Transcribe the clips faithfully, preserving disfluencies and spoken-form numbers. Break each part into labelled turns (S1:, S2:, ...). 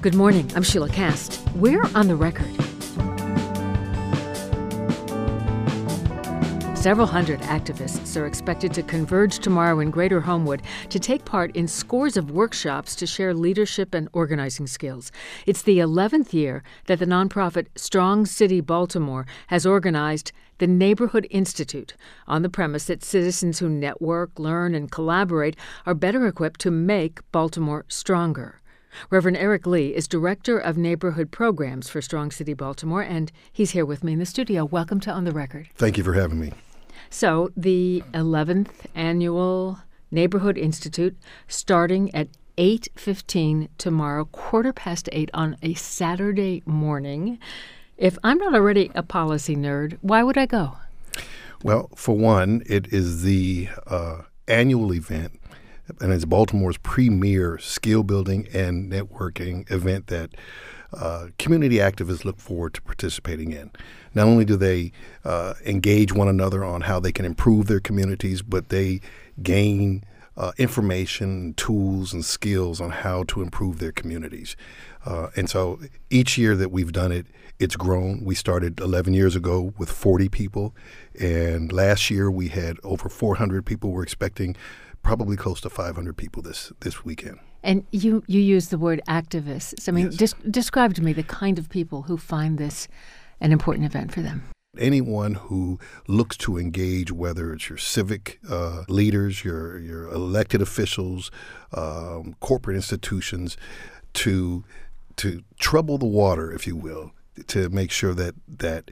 S1: Good morning. I'm Sheila Cast. We're on the record. Several hundred activists are expected to converge tomorrow in Greater Homewood to take part in scores of workshops to share leadership and organizing skills. It's the eleventh year that the nonprofit Strong City Baltimore has organized the Neighborhood Institute on the premise that citizens who network, learn, and collaborate are better equipped to make Baltimore stronger. Reverend Eric Lee is Director of Neighborhood Programs for Strong City Baltimore, and he's here with me in the studio. Welcome to On the Record.
S2: Thank you for having me.
S1: So the eleventh Annual Neighborhood Institute starting at eight fifteen tomorrow, quarter past eight on a Saturday morning. If I'm not already a policy nerd, why would I go?
S2: Well, for one, it is the uh, annual event, and it's Baltimore's premier skill-building and networking event that uh, community activists look forward to participating in. Not only do they uh, engage one another on how they can improve their communities, but they gain uh, information, tools, and skills on how to improve their communities. Uh, and so each year that we've done it, it's grown. We started eleven years ago with forty people, and last year we had over four hundred people. We're expecting probably close to five hundred people this, this weekend.
S1: And you, you use the word activists. I mean,
S2: Yes.
S1: des- describe to me the kind of people who find this an important event for them.
S2: Anyone who looks to engage, whether it's your civic uh, leaders, your your elected officials, um, corporate institutions, to to trouble the water, if you will, to make sure that that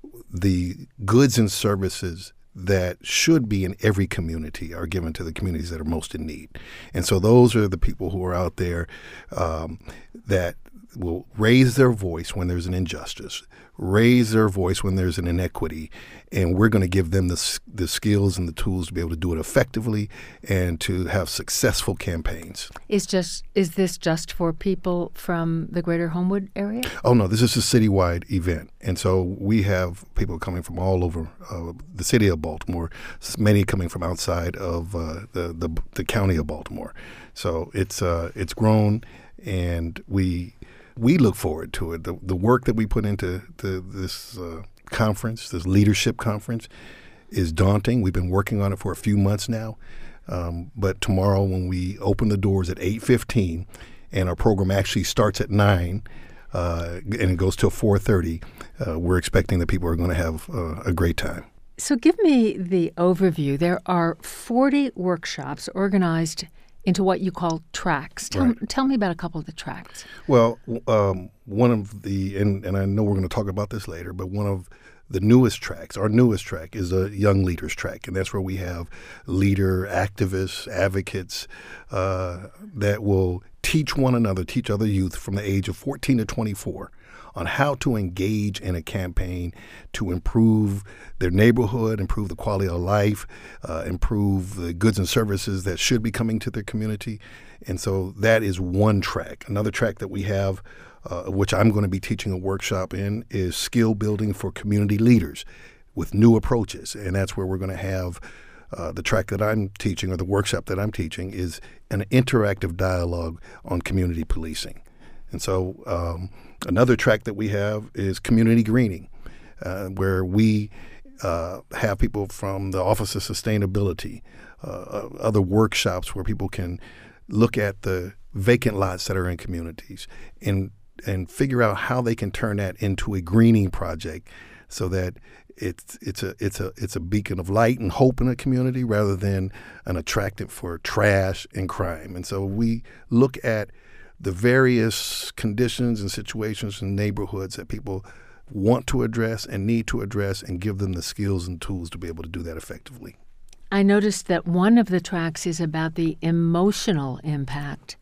S2: the goods and services that should be in every community are given to the communities that are most in need. And so those are the people who are out there um, that will raise their voice when there's an injustice, raise their voice when there's an inequity, and we're going to give them the, the skills and the tools to be able to do it effectively and to have successful campaigns.
S1: Is just is this just for people from the Greater Homewood area?
S2: Oh, no, this is a citywide event. And so we have people coming from all over uh, the city of Baltimore, many coming from outside of uh, the, the the county of Baltimore. So it's uh, it's grown, and we we look forward to it. The, the work that we put into to this uh, conference, this leadership conference, is daunting. We've been working on it for a few months now. Um, but tomorrow when we open the doors at eight fifteen, and our program actually starts at nine, uh, and it goes till four thirty, uh, we're expecting that people are going to have uh, a great time.
S1: So give me the overview. There are forty workshops organized into what you call tracks. Tell,
S2: Right.
S1: tell me about a couple of the tracks.
S2: Well, um, one of the, and, and I know we're going to talk about this later, but one of the newest tracks, our newest track, is a Young Leaders track. And that's where we have leader activists, advocates uh, that will teach one another, teach other youth from the age of fourteen to twenty-four on how to engage in a campaign to improve their neighborhood, improve the quality of life, uh, improve the goods and services that should be coming to their community. And so that is one track. Another track that we have, uh, which I'm going to be teaching a workshop in, is skill building for community leaders with new approaches. And that's where we're going to have uh, the track that I'm teaching, or the workshop that I'm teaching, is an interactive dialogue on community policing. And so um, another track that we have is community greening, uh, where we uh, have people from the Office of Sustainability, uh, other workshops where people can look at the vacant lots that are in communities and and figure out how they can turn that into a greening project, so that it's it's a it's a it's a beacon of light and hope in a community rather than an attractant for trash and crime. And so we look at the various conditions and situations in neighborhoods that people want to address and need to address, and give them the skills and tools to be able to do that effectively.
S1: I noticed that one of the tracks is about the emotional impact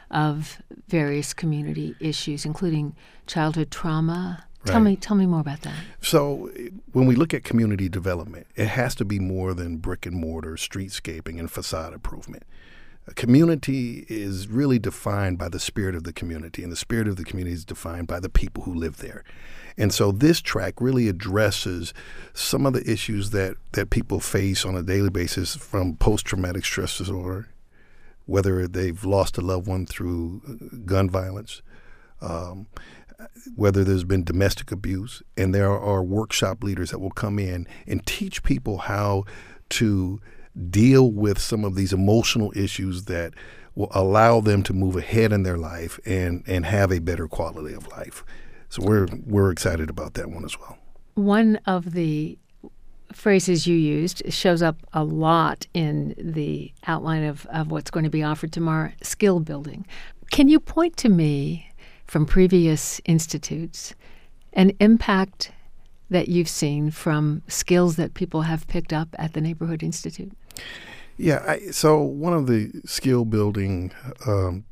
S1: of various community issues, including childhood trauma. Tell
S2: Right.
S1: me, tell me more about that.
S2: So when we look at community development, it has to be more than brick and mortar, streetscaping, and facade improvement. A community is really defined by the spirit of the community, and the spirit of the community is defined by the people who live there. And so this track really addresses some of the issues that, that people face on a daily basis, from post-traumatic stress disorder, whether they've lost a loved one through gun violence, Um, whether there's been domestic abuse, and there are workshop leaders that will come in and teach people how to deal with some of these emotional issues that will allow them to move ahead in their life and, and have a better quality of life. So we're we're excited about that one as well.
S1: One of the phrases you used shows up a lot in the outline of, of what's going to be offered tomorrow, skill building. Can you point to me from previous institutes an impact that you've seen from skills that people have picked up at the Neighborhood Institute?
S2: Yeah, I, so one of the skill building, um,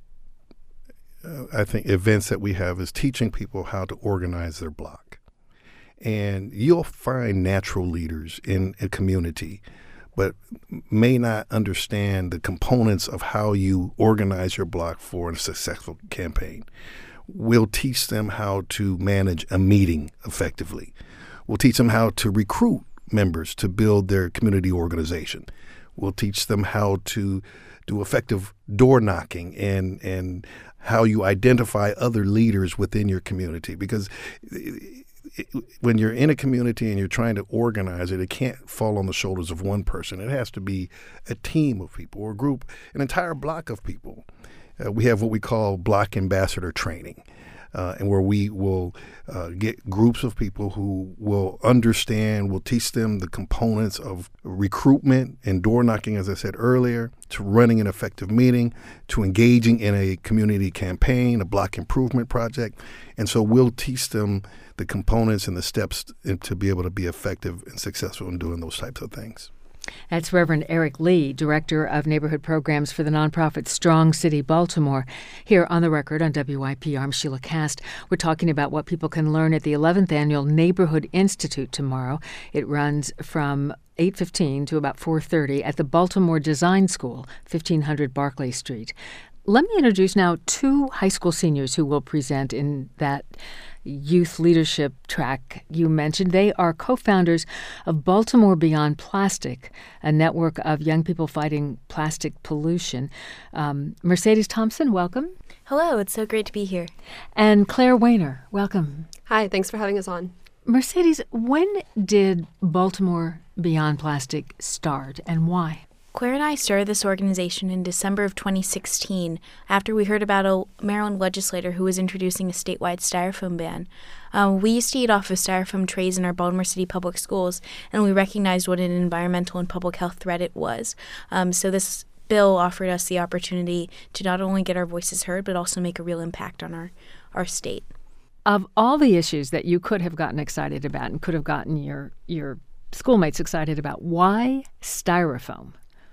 S2: uh, I think, events that we have is teaching people how to organize their block. And you'll find natural leaders in a community, but may not understand the components of how you organize your block for a successful campaign. We'll teach them how to manage a meeting effectively. We'll teach them how to recruit members to build their community organization. We'll teach them how to do effective door knocking and and how you identify other leaders within your community. Because it, it, when you're in a community and you're trying to organize it, it can't fall on the shoulders of one person. It has to be a team of people or a group, an entire block of people. Uh, we have what we call block ambassador training. Uh, and where we will uh, get groups of people who will understand, we'll teach them the components of recruitment and door knocking, as I said earlier, to running an effective meeting, to engaging in a community campaign, a block improvement project. And so we'll teach them the components and the steps to be able to be effective and successful in doing those types of things.
S1: That's Reverend Eric Lee, Director of Neighborhood Programs for the nonprofit Strong City Baltimore. Here on The Record on W I P R, I'm Sheila Cast. We're talking about what people can learn at the eleventh Annual Neighborhood Institute tomorrow. It runs from eight fifteen to about four thirty at the Baltimore Design School, fifteen hundred Barclay Street. Let me introduce now two high school seniors who will present in that youth leadership track you mentioned. They are co-founders of Baltimore Beyond Plastic, a network of young people fighting plastic pollution. Um, Mercedes Thompson, welcome.
S3: Hello, it's so great to be here.
S1: And Claire Weiner, welcome.
S4: Hi, thanks for having us on.
S1: Mercedes, when did Baltimore Beyond Plastic start and why?
S3: Claire and I started this organization in December of twenty sixteen after we heard about a Maryland legislator who was introducing a statewide styrofoam ban. Uh, we used to eat off of styrofoam trays in our Baltimore City public schools, and we recognized what an environmental and public health threat it was. Um, so this bill offered us the opportunity to not only get our voices heard, but also make a real impact on our, our state.
S1: Of all the issues that you could have gotten excited about and could have gotten your, your schoolmates excited about, why styrofoam?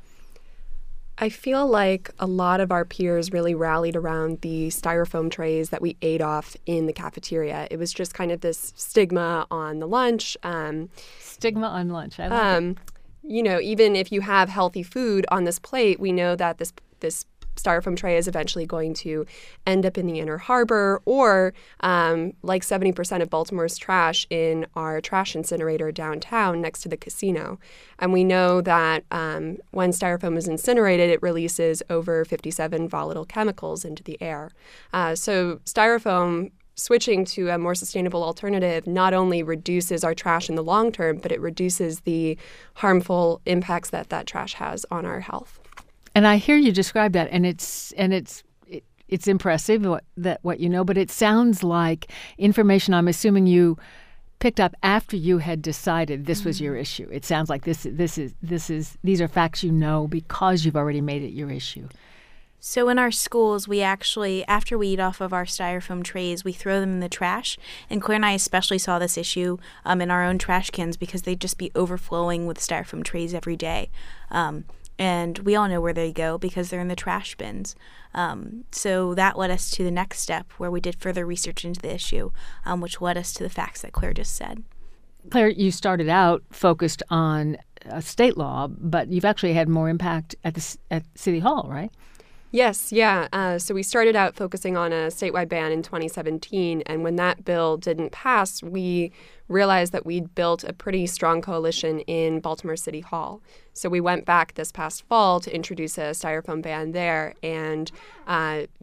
S4: I feel like a lot of our peers really rallied around the styrofoam trays that we ate off in the cafeteria. It was just kind of this stigma on the lunch. Um,
S1: stigma on lunch. I like
S4: um,
S1: it.
S4: You know, even if you have healthy food on this plate, we know that this this styrofoam tray is eventually going to end up in the Inner Harbor or um, like seventy percent of Baltimore's trash in our trash incinerator downtown next to the casino. And we know that um, when styrofoam is incinerated, it releases over fifty-seven volatile chemicals into the air. Uh, so styrofoam switching to a more sustainable alternative not only reduces our trash in the long term, but it reduces the harmful impacts that that trash has on our health.
S1: And I hear you describe that, and it's and it's it, it's impressive what, that what you know. But it sounds like information I'm assuming you picked up after you had decided this was your issue. It sounds like this this is this is these are facts you know because you've already made it your issue.
S3: So in our schools, we actually, after we eat off of our styrofoam trays, we throw them in the trash. And Claire and I especially saw this issue um, in our own trash cans because they'd just be overflowing with styrofoam trays every day. Um, And we all know where they go because they're in the trash bins. Um, so that led us to the next step where we did further research into the issue, um, which led us to the facts that Claire just said.
S1: Claire, you started out focused on uh, state law, but you've actually had more impact at the at City Hall, right?
S4: Yes, yeah. Uh, so we started out focusing on a statewide ban in twenty seventeen, and when that bill didn't pass, we realized that we'd built a pretty strong coalition in Baltimore City Hall. So we went back this past fall to introduce a styrofoam ban there, and uh,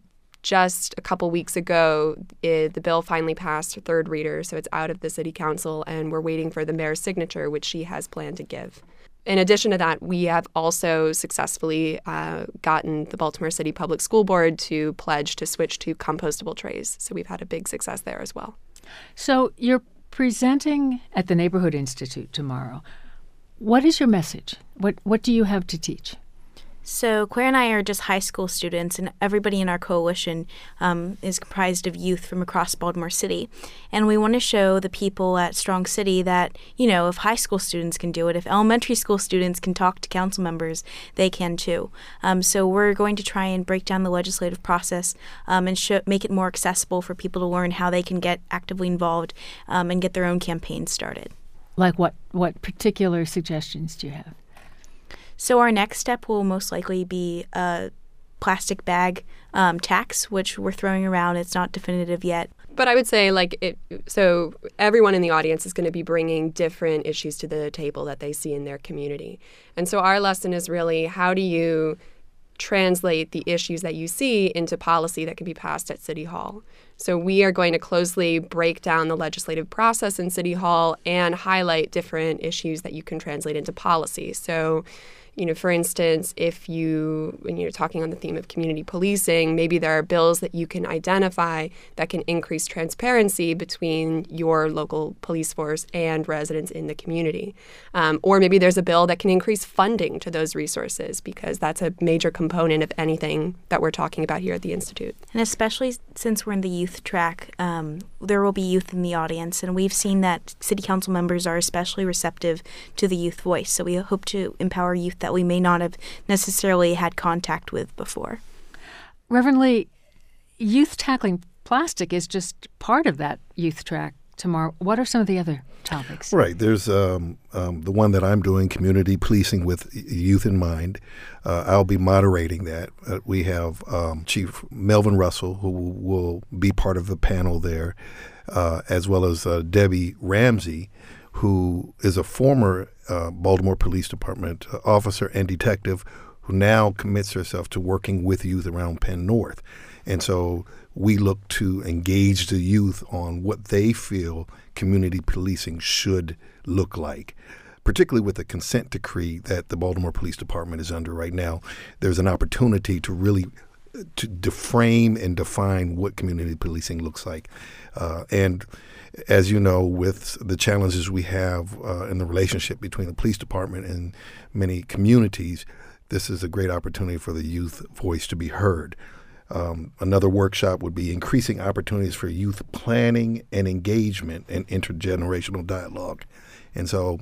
S4: just a couple weeks ago, it, the bill finally passed third reader, so it's out of the city council, and we're waiting for the mayor's signature, which she has planned to give. In addition to that, we have also successfully uh, gotten the Baltimore City Public School Board to pledge to switch to compostable trays. So we've had a big success there as well.
S1: So you're presenting at the Neighborhood Institute tomorrow. What is your message? What what do you have to teach?
S3: So Claire and I are just high school students, and everybody in our coalition um, is comprised of youth from across Baltimore City. And we want to show the people at Strong City that, you know, if high school students can do it, if elementary school students can talk to council members, they can too. Um, so we're going to try and break down the legislative process um, and show, make it more accessible for people to learn how they can get actively involved um, and get their own campaigns started.
S1: Like what, what particular suggestions do you have?
S3: So our next step will most likely be a plastic bag um, tax, which we're throwing around. It's not definitive yet.
S4: But I would say, like, it, so everyone in the audience is going to be bringing different issues to the table that they see in their community. And so our lesson is really, how do you translate the issues that you see into policy that can be passed at City Hall? So we are going to closely break down the legislative process in City Hall and highlight different issues that you can translate into policy. So, you know, for instance, if you, when you're talking on the theme of community policing, maybe there are bills that you can identify that can increase transparency between your local police force and residents in the community. Um, or maybe there's a bill that can increase funding to those resources, because that's a major component of anything that we're talking about here at the Institute.
S3: And especially since we're in the youth track, um, there will be youth in the audience, and we've seen that city council members are especially receptive to the youth voice. So we hope to empower youth that we may not have necessarily had contact with before.
S1: Reverend Lee, youth tackling plastic is just part of that youth track tomorrow. What are some of the other topics?
S2: Right. There's um, um, the one that I'm doing, community policing with youth in mind. Uh, I'll be moderating that. Uh, we have um, Chief Melvin Russell, who will be part of the panel there, uh, as well as uh, Debbie Ramsey, who is a former uh, Baltimore Police Department uh, officer and detective who now commits herself to working with youth around Penn North. And so we look to engage the youth on what they feel community policing should look like, particularly with the consent decree that the Baltimore Police Department is under right now. There's an opportunity to really to deframe and define what community policing looks like. Uh, and as you know, with the challenges we have uh, in the relationship between the police department and many communities, this is a great opportunity for the youth voice to be heard. Um, another workshop would be increasing opportunities for youth planning and engagement and intergenerational dialogue. And so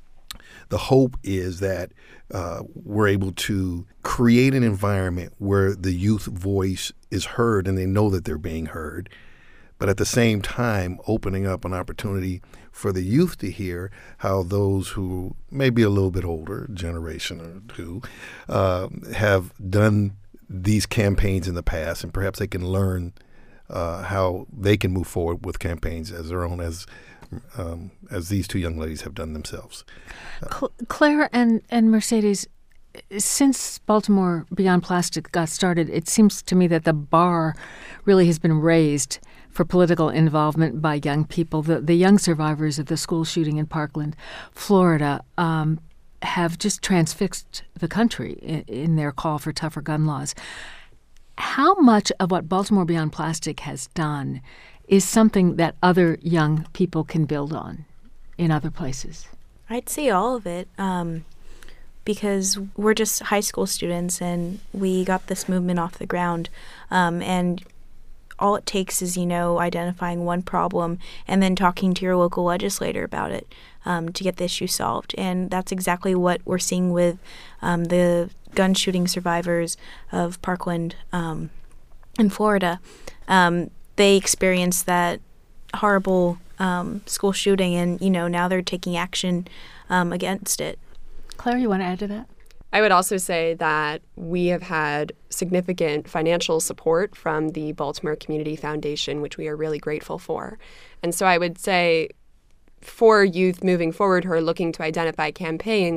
S2: the hope is that uh, we're able to create an environment where the youth voice is heard and they know that they're being heard, but at the same time opening up an opportunity for the youth to hear how those who may be a little bit older, generation or two, uh, have done these campaigns in the past, and perhaps they can learn uh, how they can move forward with campaigns as their own, as um, as these two young ladies have done themselves.
S1: Uh, Claire and, and Mercedes, since Baltimore Beyond Plastic got started, it seems to me that the bar really has been raised for political involvement by young people. The, the young survivors of the school shooting in Parkland, Florida, um, have just transfixed the country in, in their call for tougher gun laws. How much of what Baltimore Beyond Plastic has done is something that other young people can build on in other places?
S3: I'd say all of it, um, because we're just high school students and we got this movement off the ground. Um, and all it takes is, you know, identifying one problem and then talking to your local legislator about it um, to get the issue solved. And that's exactly what we're seeing with um, the gun shooting survivors of Parkland um, in Florida. Um, they experienced that horrible um, school shooting, and, you know, now they're taking action um, against it.
S1: Claire, you want to add to that?
S4: I would also say that we have had significant financial support from the Baltimore Community Foundation, which we are really grateful for. And so I would say for youth moving forward who are looking to identify campaigns,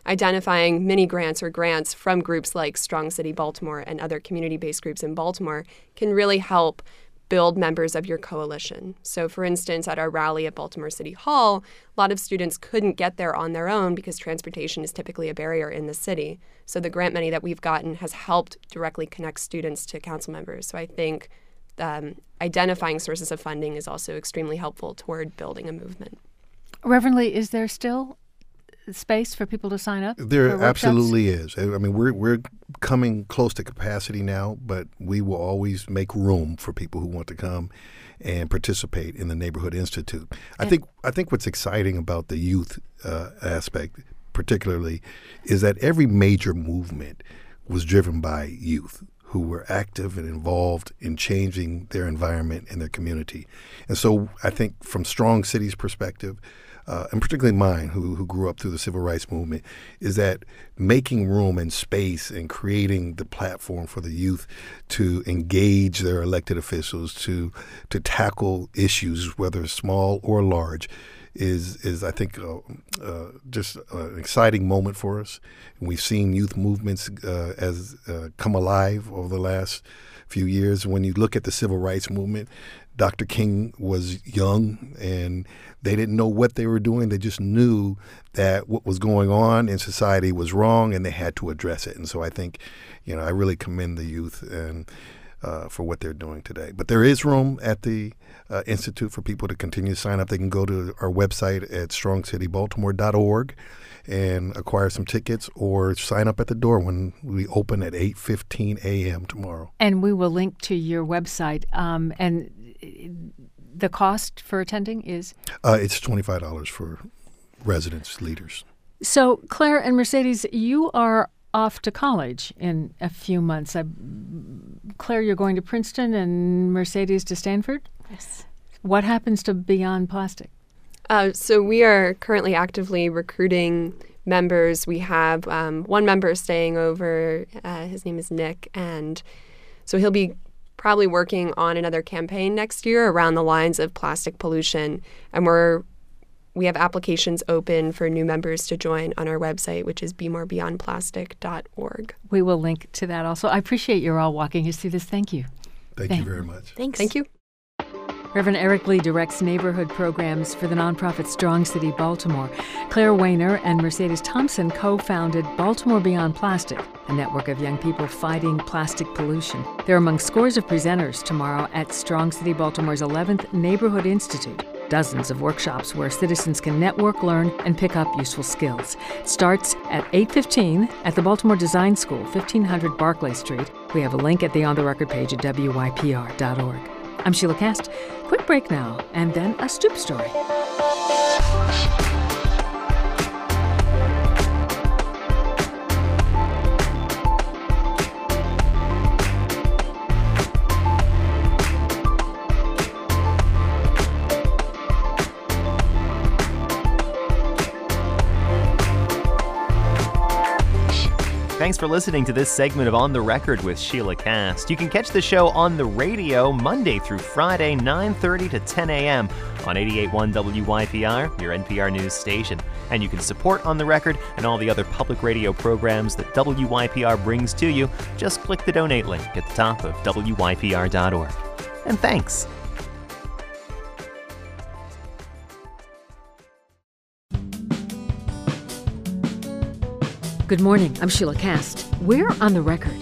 S4: identifying mini grants or grants from groups like Strong City Baltimore and other community-based groups in Baltimore can really help build members of your coalition. So for instance, at our rally at Baltimore City Hall, a lot of students couldn't get there on their own because transportation is typically a barrier in the city. So the grant money that we've gotten has helped directly connect students to council members. So I think um, identifying sources of funding is also extremely helpful toward building a movement.
S1: Reverend Lee, is there still space for people to sign up?
S2: There absolutely is. I mean, we're we're coming close to capacity now, but we will always make room for people who want to come and participate in the Neighborhood Institute. I think I think what's exciting about the youth uh, aspect, particularly, is that every major movement was driven by youth who were active and involved in changing their environment and their community. And so I think from Strong City's perspective, Uh, and particularly mine, who who grew up through the civil rights movement, is that making room and space and creating the platform for the youth to engage their elected officials, to to tackle issues, whether small or large, is, is I think, uh, uh, just an exciting moment for us. And we've seen youth movements uh, as uh, come alive over the last few years. When you look at the civil rights movement, Doctor King was young, and they didn't know what they were doing. They just knew that what was going on in society was wrong, and they had to address it. And so I think, you know, I really commend the youth and uh, for what they're doing today. But there is room at the uh, Institute for people to continue to sign up. They can go to our website at strong city baltimore dot org and acquire some tickets, or sign up at the door when we open at eight fifteen a.m. tomorrow.
S1: And we will link to your website. Um, and the cost for attending is?
S2: Uh, it's twenty-five dollars for residents, leaders.
S1: So, Claire and Mercedes, you are off to college in a few months. I, Claire, you're going to Princeton, and Mercedes to Stanford?
S3: Yes.
S1: What happens to Beyond Plastic?
S4: Uh, so we are currently actively recruiting members. We have um, one member staying over. Uh, his name is Nick, and so he'll be probably working on another campaign next year around the lines of plastic pollution. And we're we have applications open for new members to join on our website, which is be more beyond plastic dot org.
S1: We will link to that also. I appreciate you all walking us through this. Thank you.
S2: Thank, Thank you very much.
S3: Thanks.
S4: Thank you.
S1: Reverend Eric Lee directs neighborhood programs for the nonprofit Strong City Baltimore. Claire Weiner and Mercedes Thompson co-founded Baltimore Beyond Plastic, a network of young people fighting plastic pollution. They're among scores of presenters tomorrow at Strong City Baltimore's eleventh Neighborhood Institute. Dozens of workshops where citizens can network, learn, and pick up useful skills. It starts at eight fifteen at the Baltimore Design School, fifteen hundred Barclay Street. We have a link at the On the Record page at W Y P R dot org. I'm Sheila Cast. Quick break now, and then a Stoop story.
S5: Thanks for listening to this segment of On the Record with Sheila Cast. You can catch the show on the radio Monday through Friday, nine thirty to ten a.m. on eighty-eight point one W Y P R, your N P R news station. And you can support On the Record and all the other public radio programs that W Y P R brings to you. Just click the donate link at the top of W Y P R dot org. And thanks.
S1: Good morning. I'm Sheila Cast. We're On the Record.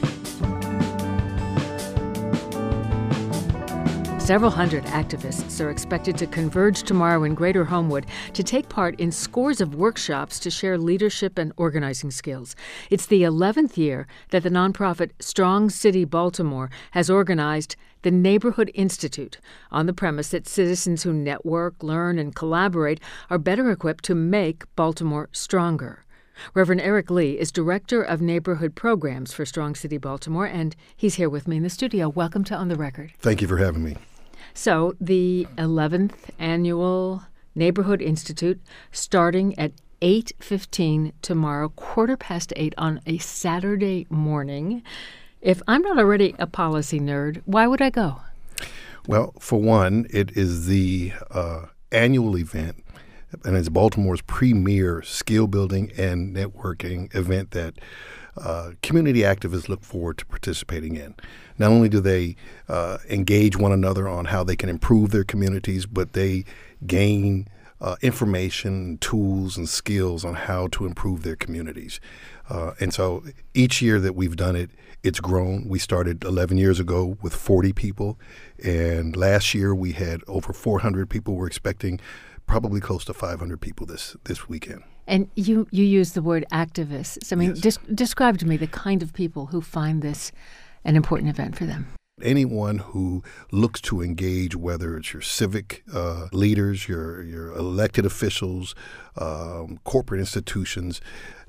S1: Several hundred activists are expected to converge tomorrow in Greater Homewood to take part in scores of workshops to share leadership and organizing skills. It's the eleventh year that the nonprofit Strong City Baltimore has organized the Neighborhood Institute on the premise that citizens who network, learn, and collaborate are better equipped to make Baltimore stronger. Reverend Eric Lee is Director of Neighborhood Programs for Strong City Baltimore, and he's here with me in the studio. Welcome to On the Record.
S2: Thank you for having me.
S1: So, the eleventh Annual Neighborhood Institute, starting at eight fifteen tomorrow, quarter past eight on a Saturday morning. If I'm not already a policy nerd, why would I go?
S2: Well, for one, it is the uh, annual event and it's Baltimore's premier skill building and networking event that uh, community activists look forward to participating in. Not only do they uh, engage one another on how they can improve their communities, but they gain uh, information, tools, and skills on how to improve their communities. Uh, and so each year that we've done it, it's grown. We started eleven years ago with forty people, and last year we had over four hundred people. We're expecting probably close to five hundred people this, this weekend.
S1: And you, you use the word activists. I mean,
S2: Yes.
S1: des- describe to me the kind of people who find this an important event for them.
S2: Anyone who looks to engage, whether it's your civic uh, leaders, your your elected officials, um, corporate institutions,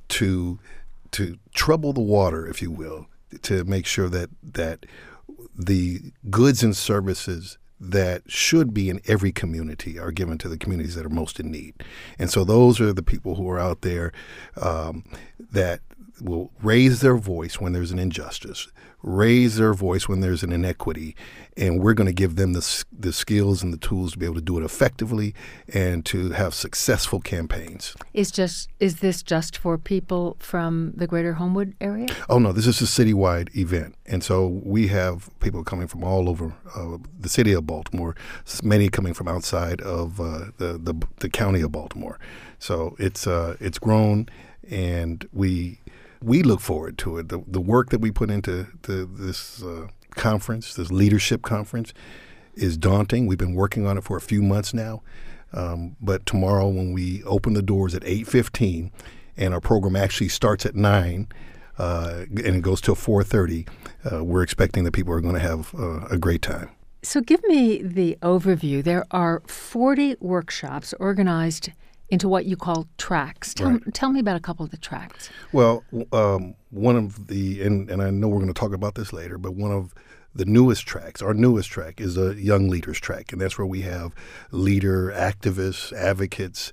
S2: to to trouble the water, if you will, to make sure that that the goods and services that should be in every community are given to the communities that are most in need. And so those are the people who are out there um, that will raise their voice when there's an injustice, raise their voice when there's an inequity, and we're going to give them the, the skills and the tools to be able to do it effectively and to have successful campaigns.
S1: Is just is this just for people from the greater Homewood area?
S2: Oh, no, this is a citywide event. And so we have people coming from all over uh, the city of Baltimore, many coming from outside of uh, the, the the county of Baltimore. So it's uh, it's grown, and we we look forward to it. The, the work that we put into to this uh, conference, this leadership conference, is daunting. We've been working on it for a few months now. Um, but tomorrow when we open the doors at eight fifteen, and our program actually starts at nine, uh, and it goes till four thirty, uh, we're expecting that people are going to have uh, a great time.
S1: So give me the overview. There are forty workshops organized into what you call tracks. Tell,
S2: Right.
S1: tell me about a couple of the tracks.
S2: Well, um, one of the, and, and I know we're going to talk about this later, but one of the newest tracks, our newest track is a Young Leaders track, and that's where we have leader activists, advocates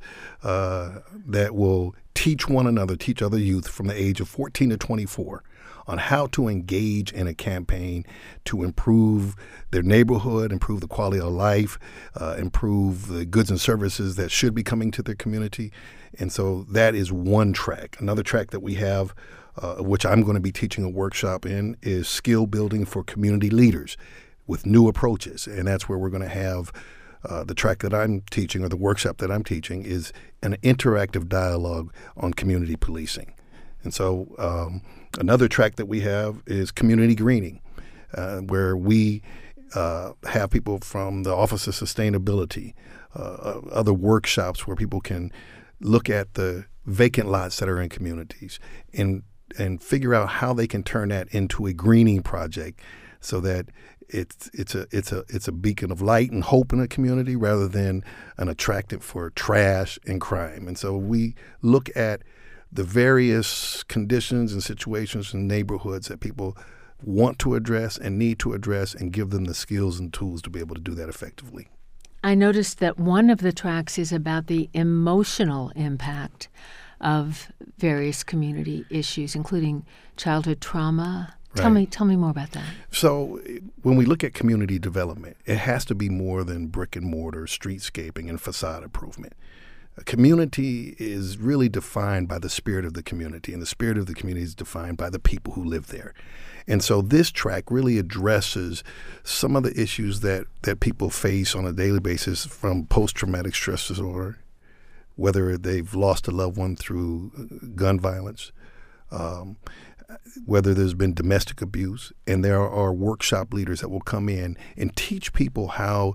S2: uh, that will teach one another, teach other youth from the age of fourteen to twenty-four on how to engage in a campaign to improve their neighborhood, improve the quality of life, uh, improve the goods and services that should be coming to their community. And so that is one track. Another track that we have, uh, which I'm going to be teaching a workshop in, is skill building for community leaders with new approaches. And that's where we're going to have uh, the track that I'm teaching, or the workshop that I'm teaching, is an interactive dialogue on community policing. And so um, another track that we have is community greening, uh, where we uh, have people from the Office of Sustainability, uh, other workshops where people can look at the vacant lots that are in communities and and figure out how they can turn that into a greening project, so that it's it's a it's a it's a beacon of light and hope in a community rather than an attractant for trash and crime. And so we look at the various conditions and situations and neighborhoods that people want to address and need to address, and give them the skills and tools to be able to do that effectively.
S1: I noticed that one of the tracks is about the emotional impact of various community issues, including childhood trauma. Tell
S2: Right.
S1: me, tell me more about that.
S2: So when we look at community development, it has to be more than brick and mortar, streetscaping, and facade improvement. A community is really defined by the spirit of the community, and the spirit of the community is defined by the people who live there. And so this track really addresses some of the issues that, that people face on a daily basis, from post-traumatic stress disorder, whether they've lost a loved one through gun violence, um, whether there's been domestic abuse. And there are workshop leaders that will come in and teach people how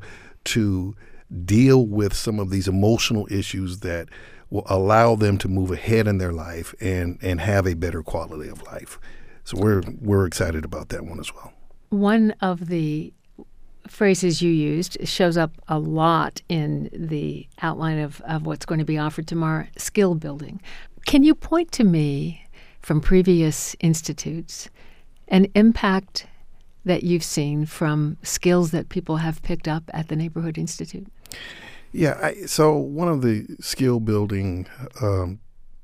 S2: to deal with some of these emotional issues that will allow them to move ahead in their life and, and have a better quality of life. So we're we're excited about that one as well.
S1: One of the phrases you used shows up a lot in the outline of, of what's going to be offered tomorrow, skill building. Can you point to me from previous institutes an impact that you've seen from skills that people have picked up at the Neighborhood Institute?
S2: Yeah, I, so one of the skill building, um,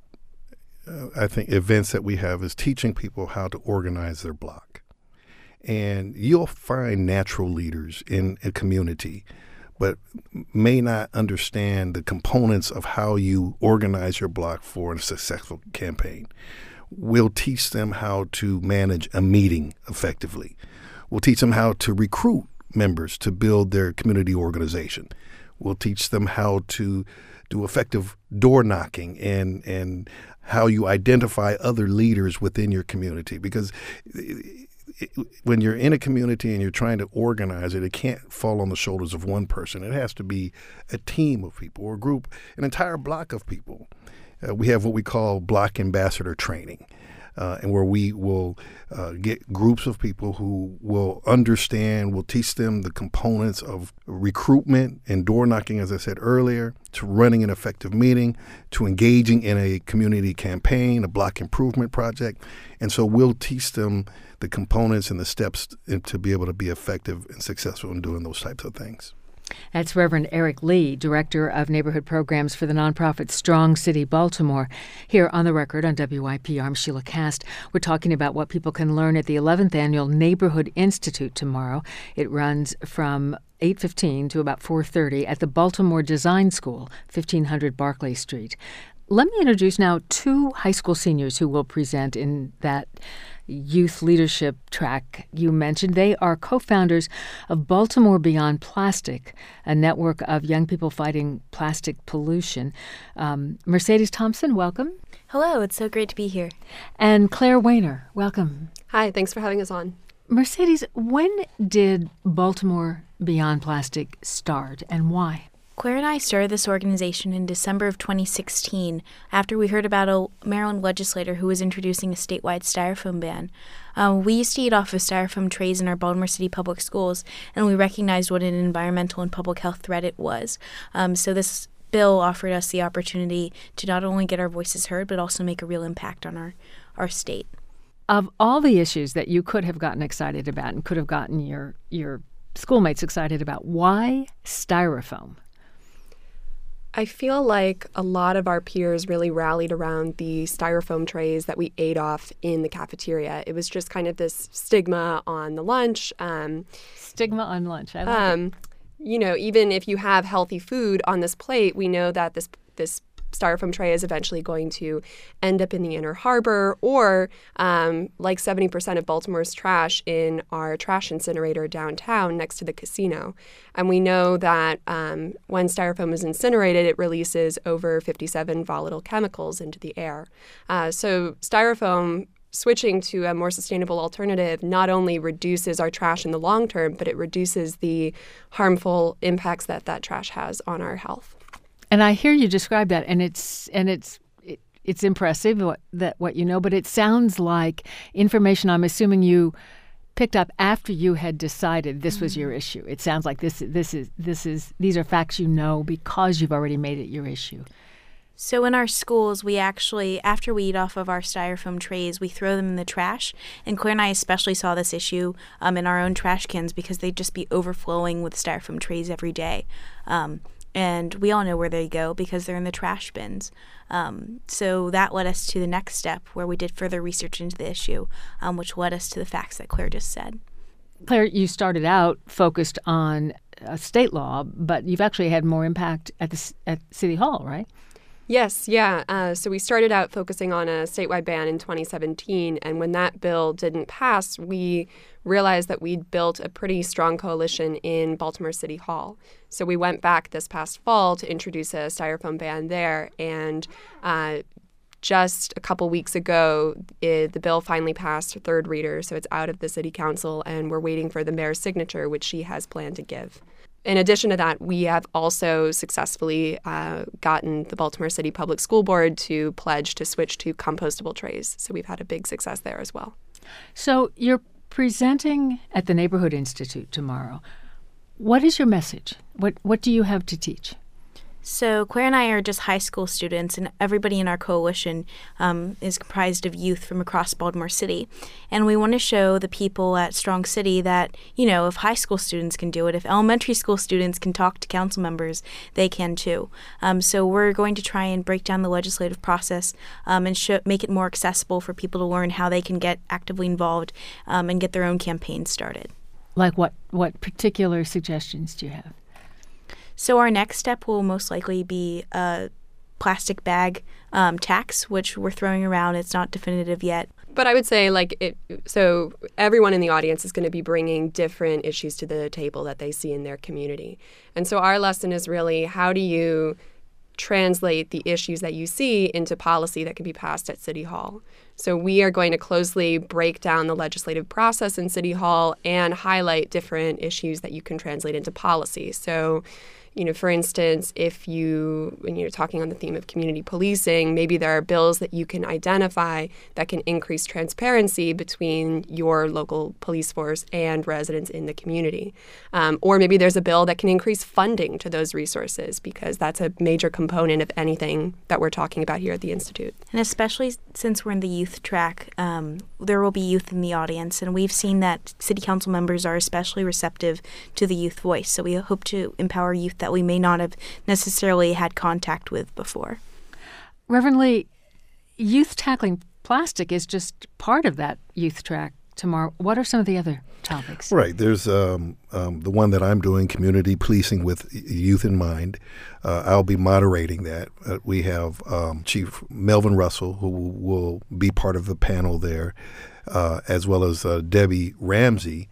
S2: uh, I think, events that we have is teaching people how to organize their block. And you'll find natural leaders in a community, but may not understand the components of how you organize your block for a successful campaign. We'll teach them how to manage a meeting effectively. We'll teach them how to recruit members to build their community organization. We'll teach them how to do effective door knocking and and how you identify other leaders within your community. Because it, it, when you're in a community and you're trying to organize it, it can't fall on the shoulders of one person. It has to be a team of people or a group, an entire block of people. Uh, we have what we call block ambassador training. Uh, and where we will uh, get groups of people who will understand, we'll teach them the components of recruitment and door knocking, as I said earlier, to running an effective meeting, to engaging in a community campaign, a block improvement project. And so we'll teach them the components and the steps to be able to be effective and successful in doing those types of things.
S1: That's Reverend Eric Lee, Director of Neighborhood Programs for the nonprofit Strong City Baltimore. Here on The Record on W I P R, I'm Sheila Cast. We're talking about what people can learn at the eleventh Annual Neighborhood Institute tomorrow. It runs from eight fifteen to about four thirty at the Baltimore Design School, fifteen hundred Barclay Street. Let me introduce now two high school seniors who will present in that youth leadership track you mentioned. They are co-founders of Baltimore Beyond Plastic, a network of young people fighting plastic pollution. Um, Mercedes Thompson, welcome.
S3: Hello, it's so great to be here.
S1: And Claire Wayner, welcome.
S4: Hi, thanks for having us on.
S1: Mercedes, when did Baltimore Beyond Plastic start and why?
S3: Claire and I started this organization in December of twenty sixteen after we heard about a Maryland legislator who was introducing a statewide styrofoam ban. Um, we used to eat off of styrofoam trays in our Baltimore City public schools, and we recognized what an environmental and public health threat it was. Um, so this bill offered us the opportunity to not only get our voices heard, but also make a real impact on our, our state.
S1: Of all the issues that you could have gotten excited about and could have gotten your, your schoolmates excited about, why styrofoam?
S4: I feel like a lot of our peers really rallied around the styrofoam trays that we ate off in the cafeteria. It was just kind of this stigma on the lunch. Um,
S1: stigma on lunch. I like
S4: um,
S1: it.
S4: You know, even if you have healthy food on this plate, we know that this this styrofoam tray is eventually going to end up in the Inner Harbor or um, like seventy percent of Baltimore's trash in our trash incinerator downtown next to the casino. And we know that um, when styrofoam is incinerated, it releases over fifty-seven volatile chemicals into the air. Uh, so styrofoam switching to a more sustainable alternative not only reduces our trash in the long term, but it reduces the harmful impacts that that trash has on our health.
S1: And I hear you describe that, and it's and it's it, it's impressive what, that what you know. But it sounds like information I'm assuming you picked up after you had decided this was your issue. It sounds like this this is this is these are facts you know because you've already made it your issue.
S3: So in our schools, we actually, after we eat off of our styrofoam trays, we throw them in the trash. And Claire and I especially saw this issue um, in our own trash cans because they'd just be overflowing with styrofoam trays every day. Um, And we all know where they go because they're in the trash bins. Um, so that led us to the next step where we did further research into the issue, um, which led us to the facts that Claire just said.
S1: Claire, you started out focused on uh, state law, but you've actually had more impact at the at City Hall, right?
S4: Yes, yeah. Uh, so we started out focusing on a statewide ban in twenty seventeen, and when that bill didn't pass, we realized that we'd built a pretty strong coalition in Baltimore City Hall. So we went back this past fall to introduce a styrofoam ban there, and uh, just a couple weeks ago, it, the bill finally passed third reader, so it's out of the City Council, and we're waiting for the mayor's signature, which she has planned to give. In addition to that, we have also successfully uh, gotten the Baltimore City Public School Board to pledge to switch to compostable trays. So we've had a big success there as well.
S1: So you're presenting at the Neighborhood Institute tomorrow. What is your message? What what do you have to teach?
S3: So Claire and I are just high school students, and everybody in our coalition um, is comprised of youth from across Baltimore City. And we want to show the people at Strong City that, you know, if high school students can do it, if elementary school students can talk to council members, they can too. Um, so we're going to try and break down the legislative process um, and show, make it more accessible for people to learn how they can get actively involved um, and get their own campaigns started.
S1: Like what, what particular suggestions do you have?
S3: So our next step will most likely be a plastic bag um, tax, which we're throwing around. It's not definitive yet.
S4: But I would say, like, it, so everyone in the audience is going to be bringing different issues to the table that they see in their community. And so our lesson is really, how do you translate the issues that you see into policy that can be passed at City Hall? So we are going to closely break down the legislative process in City Hall and highlight different issues that you can translate into policy. So, you know, for instance, if you, when you're talking on the theme of community policing, maybe there are bills that you can identify that can increase transparency between your local police force and residents in the community. Um, or maybe there's a bill that can increase funding to those resources, because that's a major component of anything that we're talking about here at the Institute.
S3: And especially since we're in the youth track, um, there will be youth in the audience, and we've seen that city council members are especially receptive to the youth voice. So we hope to empower youth that we may not have necessarily had contact with before.
S1: Reverend Lee, youth tackling plastic is just part of that youth track tomorrow. What are some of the other topics?
S2: Right. There's um, um, the one that I'm doing, community policing with youth in mind. Uh, I'll be moderating that. Uh, we have um, Chief Melvin Russell, who will be part of the panel there, uh, as well as uh, Debbie Ramsey,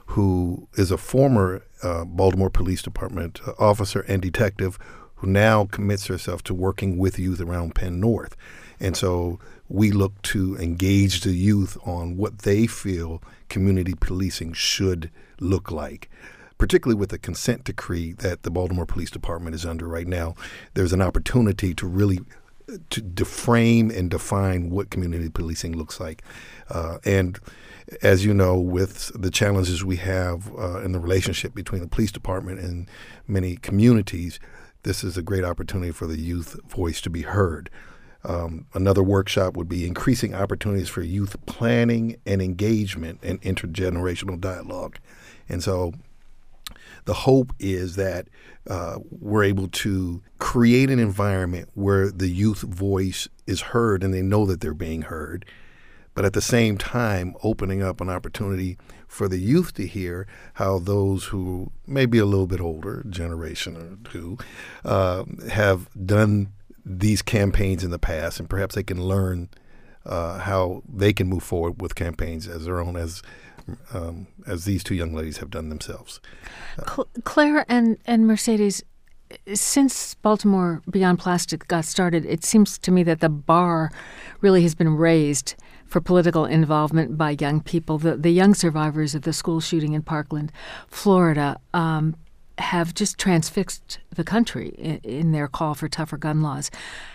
S2: who is a former uh, Baltimore Police Department uh, officer and detective who now commits herself to working with youth around Penn North. And so we look to engage the youth on what they feel community policing should look like, particularly with the consent decree that the Baltimore Police Department is under right now. There's an opportunity to really to deframe and define what community policing looks like. Uh, and as you know, with the challenges we have uh, in the relationship between the police department and many communities, this is a great opportunity for the youth voice to be heard. Um, another workshop would be increasing opportunities for youth planning and engagement and intergenerational dialogue. And so the hope is that uh, we're able to create an environment where the youth voice is heard and they know that they're being heard, but at the same time opening up an opportunity for the youth to hear how those who may be a little bit older, generation or two, uh, have done these campaigns in the past, and perhaps they can learn uh, how they can move forward with campaigns as their own, as um, as these two young ladies have done themselves. Uh,
S1: Claire and, and Mercedes, since Baltimore Beyond Plastic got started, it seems to me that the bar really has been raised for political involvement by young people. The, the young survivors of the school shooting in Parkland, Florida, um, have just transfixed the country in, in their call for tougher gun laws.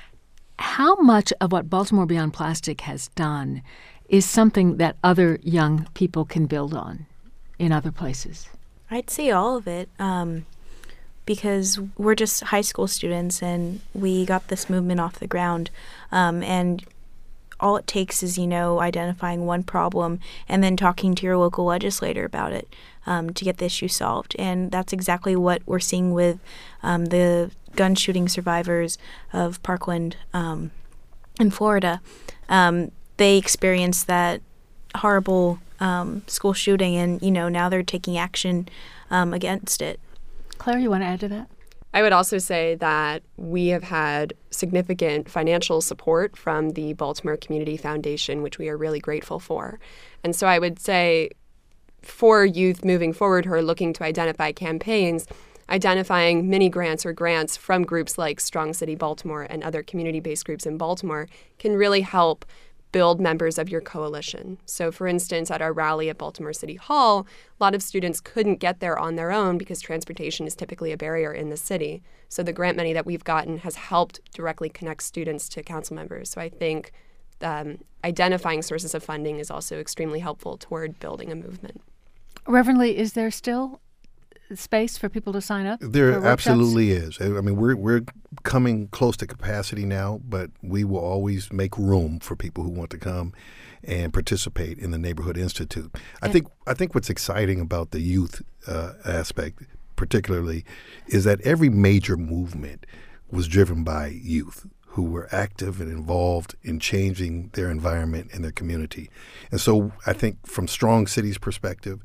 S1: How much of what Baltimore Beyond Plastic has done is something that other young people can build on in other places?
S3: I'd say all of it, um, because we're just high school students and we got this movement off the ground. Um, and all it takes is, you know, identifying one problem and then talking to your local legislator about it um, to get the issue solved. And that's exactly what we're seeing with um, the gun shooting survivors of Parkland um, in Florida. Um, they experienced that horrible um, school shooting, and, you know, now they're taking action um, against it.
S1: Claire, you want to add to that?
S4: I would also say that we have had significant financial support from the Baltimore Community Foundation, which we are really grateful for. And so I would say for youth moving forward who are looking to identify campaigns, identifying mini grants or grants from groups like Strong City Baltimore and other community-based groups in Baltimore can really help build members of your coalition. So for instance, at our rally at Baltimore City Hall, a lot of students couldn't get there on their own because transportation is typically a barrier in the city. So the grant money that we've gotten has helped directly connect students to council members. So I think um, identifying sources of funding is also extremely helpful toward building a movement.
S1: Reverend Lee, is there still space for people to sign up?
S2: There absolutely is. I mean, we're we're coming close to capacity now, but we will always make room for people who want to come and participate in the Neighborhood Institute. I think I think what's exciting about the youth uh, aspect, particularly, is that every major movement was driven by youth who were active and involved in changing their environment and their community. And so I think from Strong City's perspective,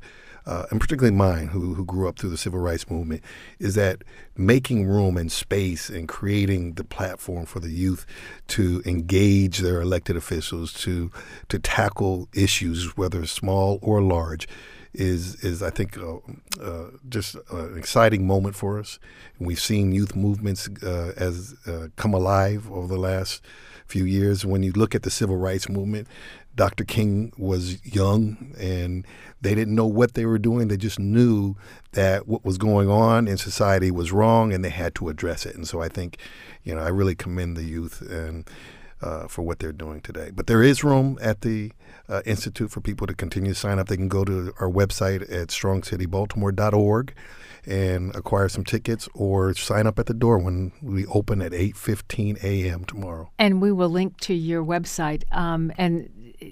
S2: uh, and particularly mine, who, who grew up through the civil rights movement, is that making room and space and creating the platform for the youth to engage their elected officials, to to tackle issues, whether small or large, is, is I think, uh, uh, just an exciting moment for us. And we've seen youth movements uh, as uh, come alive over the last few years. When you look at the civil rights movement, Doctor King was young, and they didn't know what they were doing. They just knew that what was going on in society was wrong, and they had to address it. And so I think, you know, I really commend the youth and uh, for what they're doing today. But there is room at the uh, Institute for people to continue to sign up. They can go to our website at strong city baltimore dot org and acquire some tickets, or sign up at the door when we open at eight fifteen a.m. tomorrow.
S1: And we will link to your website. Um, and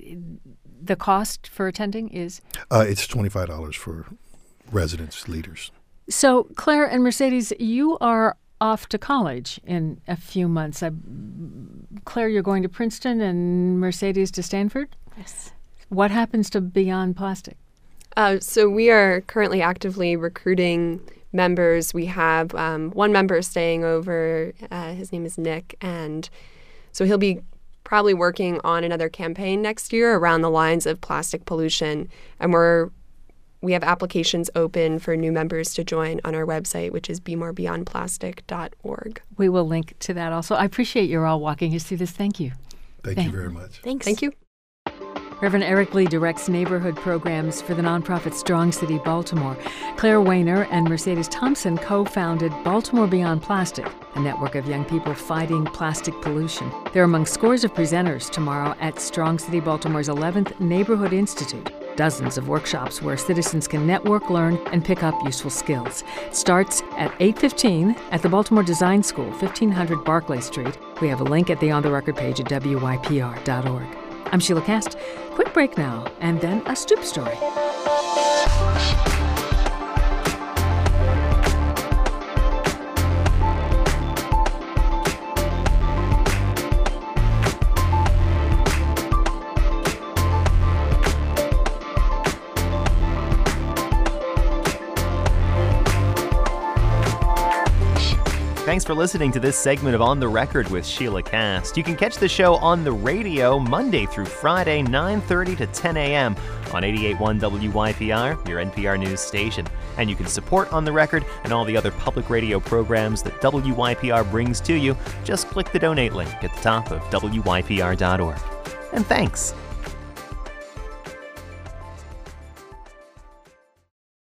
S1: the cost for attending is?
S2: Uh, it's twenty-five dollars for residents, leaders.
S1: So, Claire and Mercedes, you are off to college in a few months. I, Claire, you're going to Princeton, and Mercedes to Stanford?
S3: Yes.
S1: What happens to Beyond Plastic?
S4: Uh, so we are currently actively recruiting members. We have um, one member staying over. Uh, his name is Nick, and so he'll be probably working on another campaign next year around the lines of plastic pollution. And we're we have applications open for new members to join on our website, which is be more beyond plastic dot org.
S1: We will link to that also. I appreciate you're all walking us through this. Thank you.
S2: Thank,
S1: Thank
S2: you very much.
S3: Thanks.
S4: Thank you.
S1: Reverend Eric Lee directs neighborhood programs for the nonprofit Strong City Baltimore. Claire Weiner and Mercedes Thompson co-founded Baltimore Beyond Plastic, a network of young people fighting plastic pollution. They're among scores of presenters tomorrow at Strong City Baltimore's eleventh Neighborhood Institute. Dozens of workshops where citizens can network, learn, and pick up useful skills. It starts at eight fifteen at the Baltimore Design School, fifteen hundred Barclay Street. We have a link at the On the Record page at W Y P R dot org. I'm Sheila Cast. Quick break now, and then a Stoop story.
S5: Thanks for listening to this segment of On the Record with Sheila Cast. You can catch the show on the radio Monday through Friday, nine thirty to ten a.m. on eighty-eight point one W Y P R, your N P R news station. And you can support On the Record and all the other public radio programs that W Y P R brings to you. Just click the donate link at the top of W Y P R dot org. And thanks.